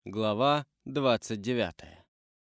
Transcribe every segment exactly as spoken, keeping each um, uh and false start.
Глава двадцать девятая.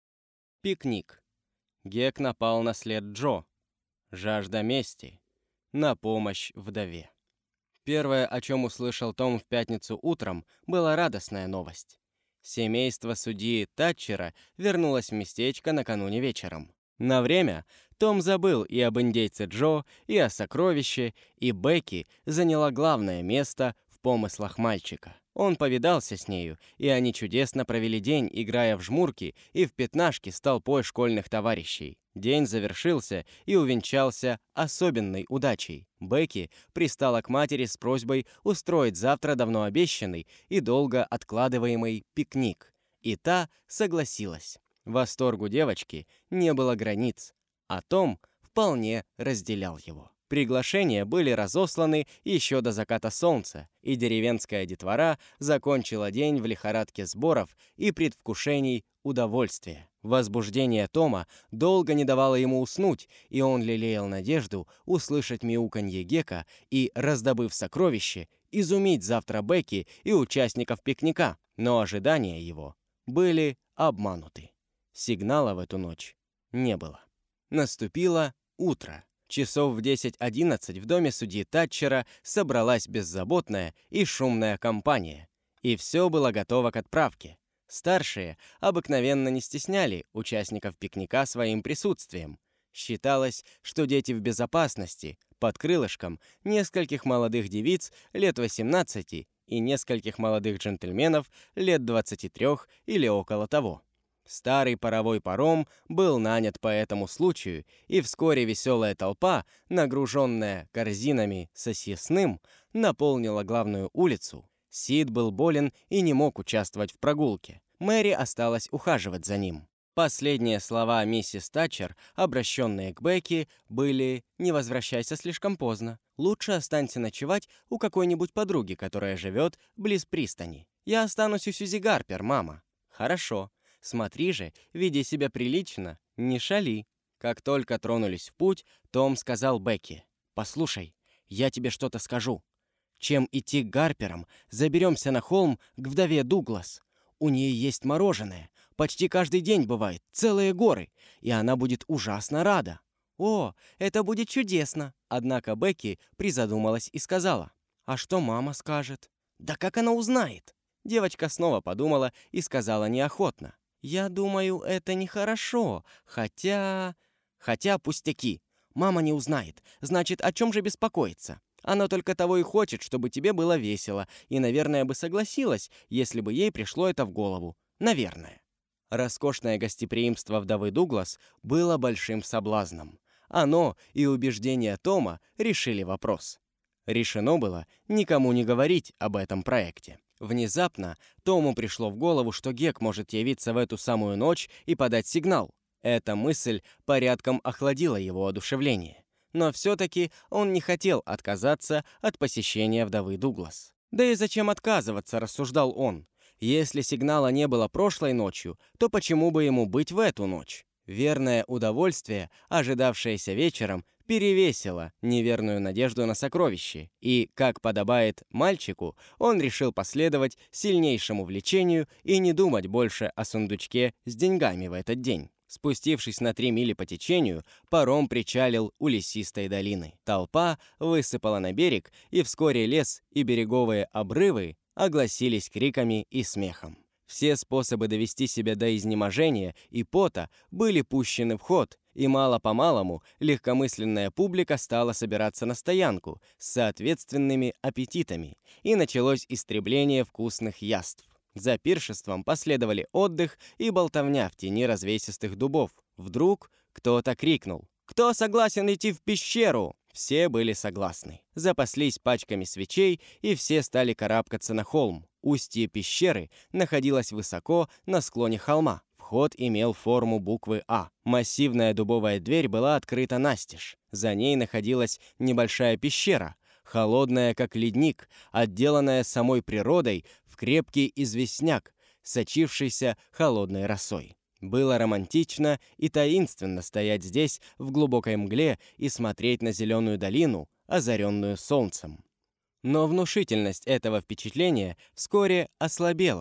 Пикник. Гек напал на след Джо. Жажда мести. На помощь вдове. Первое, о чем услышал Том в пятницу утром, была радостная новость. Семейство судьи Татчера вернулось в местечко накануне вечером. На время Том забыл и об индейце Джо, и о сокровище, и Бекки заняла главное место в помыслах мальчика. Он повидался с нею, и они чудесно провели день, играя в жмурки и в пятнашки с толпой школьных товарищей. День завершился и увенчался особенной удачей. Бекки пристала к матери с просьбой устроить завтра давно обещанный и долго откладываемый пикник. И та согласилась. Восторгу девочки не было границ, а Том вполне разделял его. Приглашения были разосланы еще до заката солнца, и деревенская детвора закончила день в лихорадке сборов и предвкушений удовольствия. Возбуждение Тома долго не давало ему уснуть, и он лелеял надежду услышать мяуканье Гека и, раздобыв сокровище, изумить завтра Бекки и участников пикника, но ожидания его были обмануты. Сигнала в эту ночь не было. Наступило утро. Часов в десять-одиннадцать в доме судьи Татчера собралась беззаботная и шумная компания. И все было готово к отправке. Старшие обыкновенно не стесняли участников пикника своим присутствием. Считалось, что дети в безопасности, под крылышком нескольких молодых девиц лет восемнадцати и нескольких молодых джентльменов лет двадцати трёх или около того. Старый паровой паром был нанят по этому случаю, и вскоре веселая толпа, нагруженная корзинами со съестным, наполнила главную улицу. Сид был болен и не мог участвовать в прогулке. Мэри осталась ухаживать за ним. Последние слова миссис Татчер, обращенные к Бекки, были «Не возвращайся слишком поздно. Лучше останься ночевать у какой-нибудь подруги, которая живет близ пристани. Я останусь у Сьюзи Гарпер, мама». «Хорошо. Смотри же, веди себя прилично, не шали». Как только тронулись в путь, Том сказал Бекки: «Послушай, я тебе что-то скажу. Чем идти к Гарперам, заберемся на холм к вдове Дуглас. У нее есть мороженое, почти каждый день бывает, целые горы, и она будет ужасно рада». «О, это будет чудесно!» Однако Бекки призадумалась и сказала: «А что мама скажет?» «Да как она узнает?» Девочка снова подумала и сказала неохотно: «Я думаю, это нехорошо, хотя...» «Хотя пустяки. Мама не узнает. Значит, о чем же беспокоиться? Она только того и хочет, чтобы тебе было весело, и, наверное, бы согласилась, если бы ей пришло это в голову. Наверное». Роскошное гостеприимство вдовы Дуглас было большим соблазном. Оно и убеждения Тома решили вопрос. Решено было никому не говорить об этом проекте. Внезапно Тому пришло в голову, что Гек может явиться в эту самую ночь и подать сигнал. Эта мысль порядком охладила его одушевление. Но все-таки он не хотел отказаться от посещения вдовы Дуглас. «Да и зачем отказываться?» – рассуждал он. «Если сигнала не было прошлой ночью, то почему бы ему быть в эту ночь?» Верное удовольствие, ожидавшееся вечером, перевесило неверную надежду на сокровище, и, как подобает мальчику, он решил последовать сильнейшему влечению и не думать больше о сундучке с деньгами в этот день. Спустившись на три мили по течению, паром причалил у лесистой долины. Толпа высыпала на берег, и вскоре лес и береговые обрывы огласились криками и смехом. Все способы довести себя до изнеможения и пота были пущены в ход, и мало-помалому легкомысленная публика стала собираться на стоянку с соответственными аппетитами, и началось истребление вкусных яств. За пиршеством последовали отдых и болтовня в тени развесистых дубов. Вдруг кто-то крикнул: «Кто согласен идти в пещеру?» Все были согласны. Запаслись пачками свечей, и все стали карабкаться на холм. Устье пещеры находилось высоко на склоне холма. Вход имел форму буквы «А». Массивная дубовая дверь была открыта настежь. За ней находилась небольшая пещера, холодная, как ледник, отделанная самой природой в крепкий известняк, сочившийся холодной росой. Было романтично и таинственно стоять здесь в глубокой мгле и смотреть на зеленую долину, озаренную солнцем. Но внушительность этого впечатления вскоре ослабела,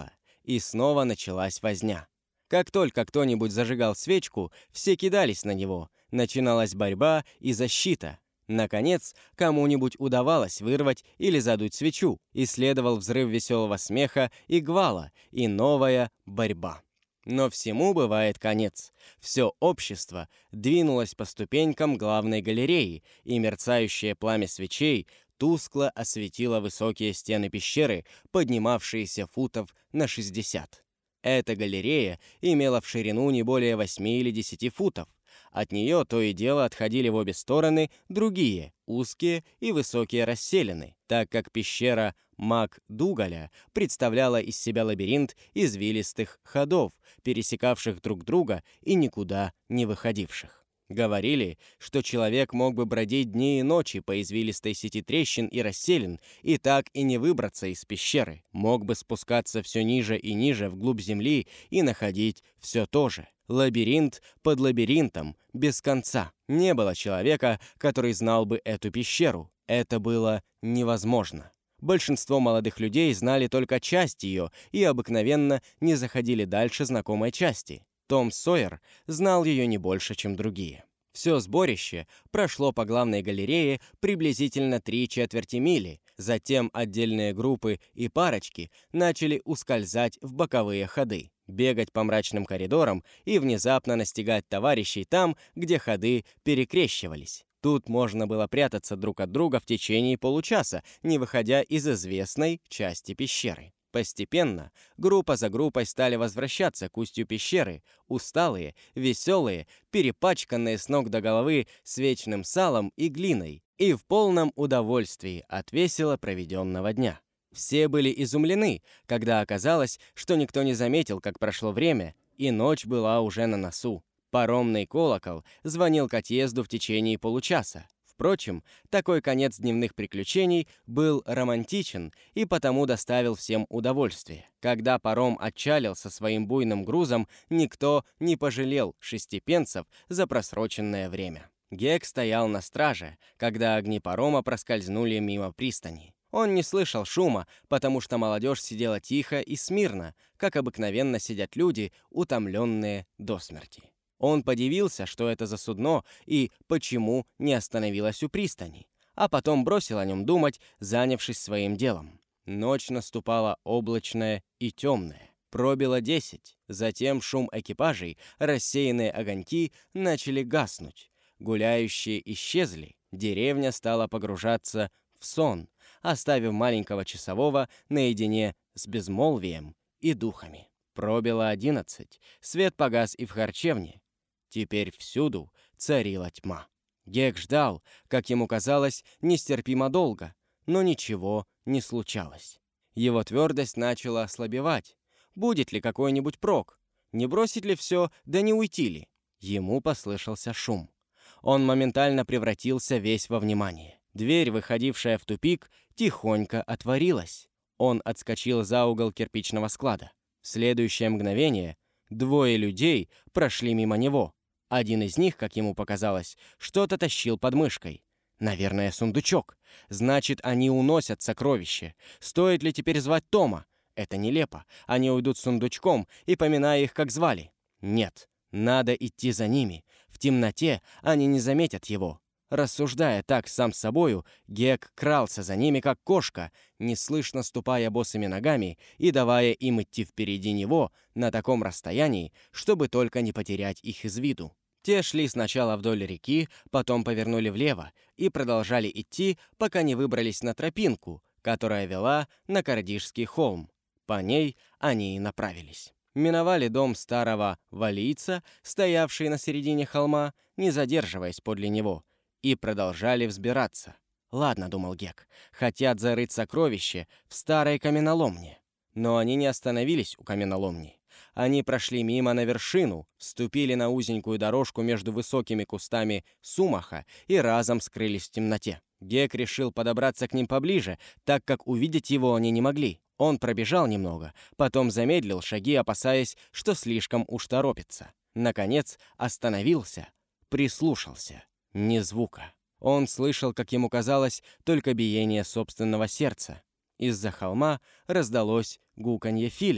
и снова началась возня. Как только кто-нибудь зажигал свечку, все кидались на него, начиналась борьба и защита. Наконец, кому-нибудь удавалось вырвать или задуть свечу, и следовал взрыв веселого смеха и гвала, и новая борьба. Но всему бывает конец. Все общество двинулось по ступенькам главной галереи, и мерцающее пламя свечей тускло осветило высокие стены пещеры, поднимавшиеся футов на шестьдесят. Эта галерея имела в ширину не более восьми или десяти футов. От нее то и дело отходили в обе стороны другие, узкие и высокие расселины, так как пещера МакДугаля представляла из себя лабиринт извилистых ходов, пересекавших друг друга и никуда не выходивших. Говорили, что человек мог бы бродить дни и ночи по извилистой сети трещин и расселин и так и не выбраться из пещеры, мог бы спускаться все ниже и ниже вглубь земли и находить все то же. Лабиринт под лабиринтом, без конца. Не было человека, который знал бы эту пещеру. Это было невозможно. Большинство молодых людей знали только часть ее и обыкновенно не заходили дальше знакомой части. Том Сойер знал ее не больше, чем другие. Все сборище прошло по главной галерее приблизительно три четверти мили, затем отдельные группы и парочки начали ускользать в боковые ходы, бегать по мрачным коридорам и внезапно настигать товарищей там, где ходы перекрещивались. Тут можно было прятаться друг от друга в течение получаса, не выходя из известной части пещеры. Постепенно группа за группой стали возвращаться к устью пещеры, усталые, веселые, перепачканные с ног до головы свечным салом и глиной, и в полном удовольствии от весело проведенного дня. Все были изумлены, когда оказалось, что никто не заметил, как прошло время, и ночь была уже на носу. Паромный колокол звонил к отъезду в течение получаса. Впрочем, такой конец дневных приключений был романтичен и потому доставил всем удовольствие. Когда паром отчалил со своим буйным грузом, никто не пожалел шести пенсов за просроченное время. Гек стоял на страже, когда огни парома проскользнули мимо пристани. Он не слышал шума, потому что молодежь сидела тихо и смирно, как обыкновенно сидят люди, утомленные до смерти. Он подивился, что это за судно и почему не остановилось у пристани, а потом бросил о нем думать, занявшись своим делом. Ночь наступала облачная и темная. Пробило десять. Затем шум экипажей, рассеянные огоньки начали гаснуть. Гуляющие исчезли. Деревня стала погружаться в сон, оставив маленького часового наедине с безмолвием и духами. Пробило одиннадцать. Свет погас и в харчевне. Теперь всюду царила тьма. Гек ждал, как ему казалось, нестерпимо долго, но ничего не случалось. Его твердость начала ослабевать. Будет ли какой-нибудь прок? Не бросить ли все, да не уйти ли? Ему послышался шум. Он моментально превратился весь во внимание. Дверь, выходившая в тупик, тихонько отворилась. Он отскочил за угол кирпичного склада. В следующее мгновение двое людей прошли мимо него. Один из них, как ему показалось, что-то тащил под мышкой. Наверное, сундучок. Значит, они уносят сокровище. Стоит ли теперь звать Тома? Это нелепо. Они уйдут с сундучком и поминая их, как звали. Нет, надо идти за ними. В темноте они не заметят его. Рассуждая так сам с собою, Гек крался за ними, как кошка, неслышно ступая босыми ногами и давая им идти впереди него на таком расстоянии, чтобы только не потерять их из виду. Те шли сначала вдоль реки, потом повернули влево и продолжали идти, пока не выбрались на тропинку, которая вела на Кардишский холм. По ней они и направились. Миновали дом старого валийца, стоявший на середине холма, не задерживаясь подле него, и продолжали взбираться. «Ладно», — думал Гек, — «хотят зарыть сокровище в старой каменоломне». Но они не остановились у каменоломни. Они прошли мимо на вершину, вступили на узенькую дорожку между высокими кустами сумаха и разом скрылись в темноте. Гек решил подобраться к ним поближе, так как увидеть его они не могли. Он пробежал немного, потом замедлил шаги, опасаясь, что слишком уж торопится. Наконец остановился, прислушался. Ни звука. Он слышал, как ему казалось, только биение собственного сердца. Из-за холма раздалось гуканье филина.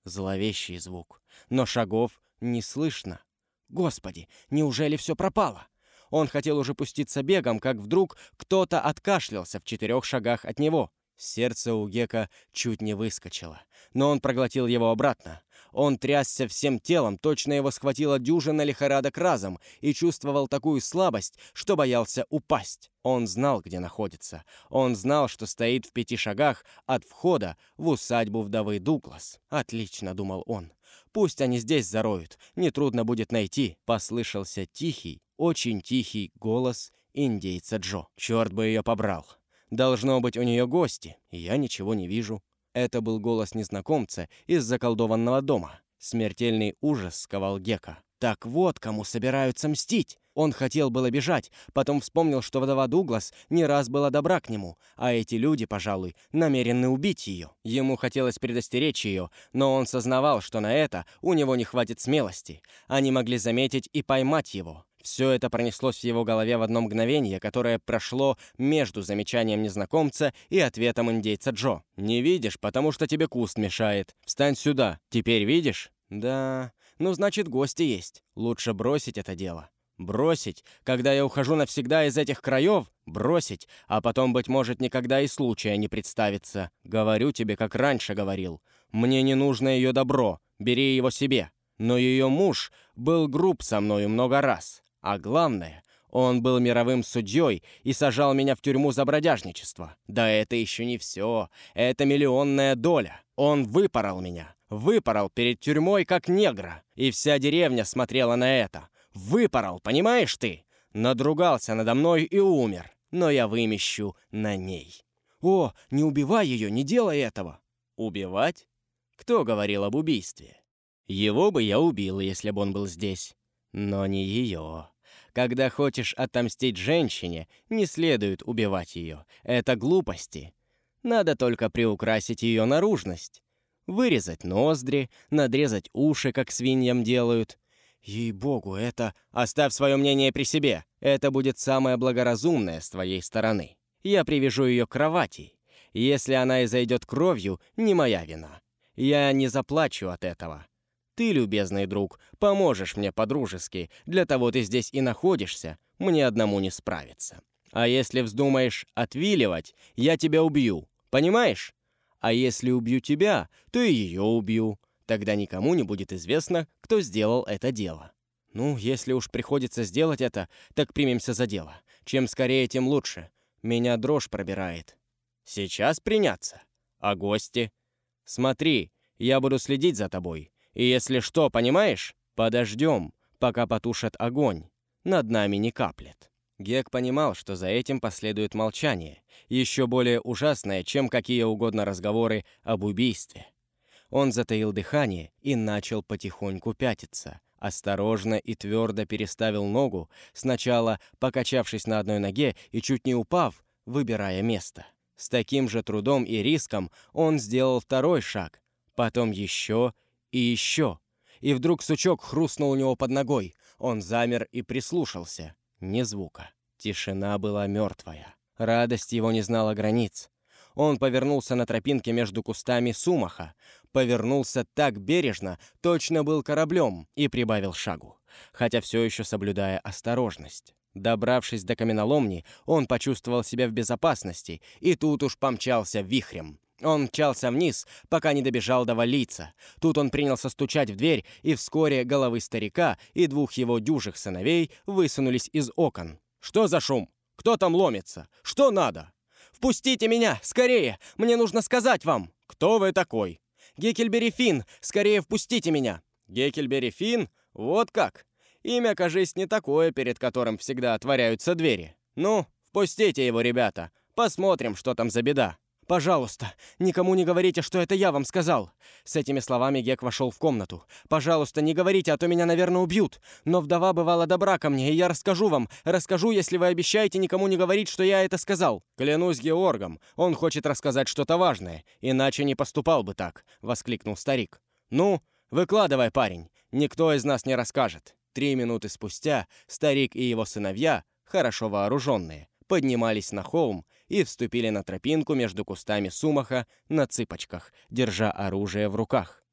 Зловещий звук, но шагов не слышно. Господи, неужели все пропало? Он хотел уже пуститься бегом, как вдруг кто-то откашлялся в четырех шагах от него. Сердце у Гека чуть не выскочило, но он проглотил его обратно. Он трясся всем телом, точно его схватила дюжина лихорадок разом, и чувствовал такую слабость, что боялся упасть. Он знал, где находится. Он знал, что стоит в пяти шагах от входа в усадьбу вдовы Дуглас. «Отлично», — думал он. «Пусть они здесь зароют, нетрудно будет найти». Послышался тихий, очень тихий голос индейца Джо. «Черт бы ее побрал! Должно быть, у нее гости, и я ничего не вижу». Это был голос незнакомца из заколдованного дома. Смертельный ужас сковал Гека. Так вот, кому собираются мстить. Он хотел было бежать, потом вспомнил, что вдова Дуглас не раз была добра к нему, а эти люди, пожалуй, намерены убить ее. Ему хотелось предостеречь ее, но он сознавал, что на это у него не хватит смелости. Они могли заметить и поймать его. Все это пронеслось в его голове в одно мгновение, которое прошло между замечанием незнакомца и ответом индейца Джо. «Не видишь, потому что тебе куст мешает. Встань сюда. Теперь видишь?» «Да, ну значит, гости есть. Лучше бросить это дело. Бросить, когда я ухожу навсегда из этих краев? Бросить, а потом, быть может, никогда и случая не представится. Говорю тебе, как раньше говорил. Мне не нужно ее добро, бери его себе. Но ее муж был груб со мною много раз. А главное, он был мировым судьей и сажал меня в тюрьму за бродяжничество. Да это еще не все. Это миллионная доля. Он выпорол меня. Выпорол перед тюрьмой, как негра. И вся деревня смотрела на это. Выпорол, понимаешь ты? Надругался надо мной и умер. Но я вымещу на ней. О, не убивай ее, не делай этого. Убивать? Кто говорил об убийстве? Его бы я убил, если бы он был здесь. Но не ее. Когда хочешь отомстить женщине, не следует убивать ее. Это глупости. Надо только приукрасить ее наружность. Вырезать ноздри, надрезать уши, как свиньям делают. Ей-богу, это... Оставь свое мнение при себе. Это будет самое благоразумное с твоей стороны. Я привяжу ее к кровати. Если она изойдет кровью, не моя вина. Я не заплачу от этого. Ты, любезный друг, поможешь мне по-дружески, для того ты здесь и находишься, мне одному не справиться. А если вздумаешь отвиливать, я тебя убью, понимаешь? А если убью тебя, то и ее убью. Тогда никому не будет известно, кто сделал это дело. Ну, если уж приходится сделать это, так примемся за дело. Чем скорее, тем лучше. Меня дрожь пробирает. Сейчас приняться? А гости? Смотри, я буду следить за тобой. И если что, понимаешь, подождем, пока потушат огонь. Над нами не каплет». Гек понимал, что за этим последует молчание, еще более ужасное, чем какие угодно разговоры об убийстве. Он затаил дыхание и начал потихоньку пятиться. Осторожно и твердо переставил ногу, сначала покачавшись на одной ноге и чуть не упав, выбирая место. С таким же трудом и риском он сделал второй шаг, потом еще и еще. И вдруг сучок хрустнул у него под ногой. Он замер и прислушался. Ни звука. Тишина была мертвая. Радость его не знала границ. Он повернулся на тропинке между кустами сумаха. Повернулся так бережно, точно был кораблем, и прибавил шагу, хотя все еще соблюдая осторожность. Добравшись до каменоломни, он почувствовал себя в безопасности, и тут уж помчался вихрем. Он мчался вниз, пока не добежал до валийца. Тут он принялся стучать в дверь, и вскоре головы старика и двух его дюжих сыновей высунулись из окон. «Что за шум? Кто там ломится? Что надо?» «Впустите меня! Скорее! Мне нужно сказать вам!» «Кто вы такой?» «Геккельбери Финн! Скорее впустите меня!» «Геккельбери Финн? Вот как! Имя, кажись, не такое, перед которым всегда отворяются двери. Ну, впустите его, ребята! Посмотрим, что там за беда!» «Пожалуйста, никому не говорите, что это я вам сказал!» С этими словами Гек вошел в комнату. «Пожалуйста, не говорите, а то меня, наверное, убьют. Но вдова бывала добра ко мне, и я расскажу вам. Расскажу, если вы обещаете никому не говорить, что я это сказал». «Клянусь Георгом, он хочет рассказать что-то важное, иначе не поступал бы так», — воскликнул старик. «Ну, выкладывай, парень, никто из нас не расскажет». Три минуты спустя старик и его сыновья, хорошо вооруженные, поднимались на холм и вступили на тропинку между кустами сумаха на цыпочках, держа оружие в руках.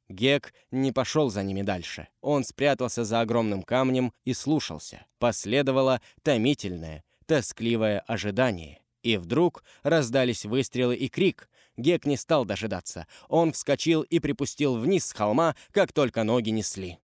Гек не пошел за ними дальше. Он спрятался за огромным камнем и слушался. Последовало томительное, тоскливое ожидание. И вдруг раздались выстрелы и крик. Гек не стал дожидаться. Он вскочил и припустил вниз с холма, как только ноги несли.